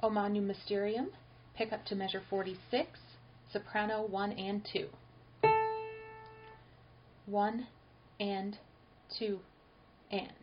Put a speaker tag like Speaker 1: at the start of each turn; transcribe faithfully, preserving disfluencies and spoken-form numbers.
Speaker 1: O Magnum Mysterium, pick up to measure forty-six, soprano one and two. One and two and.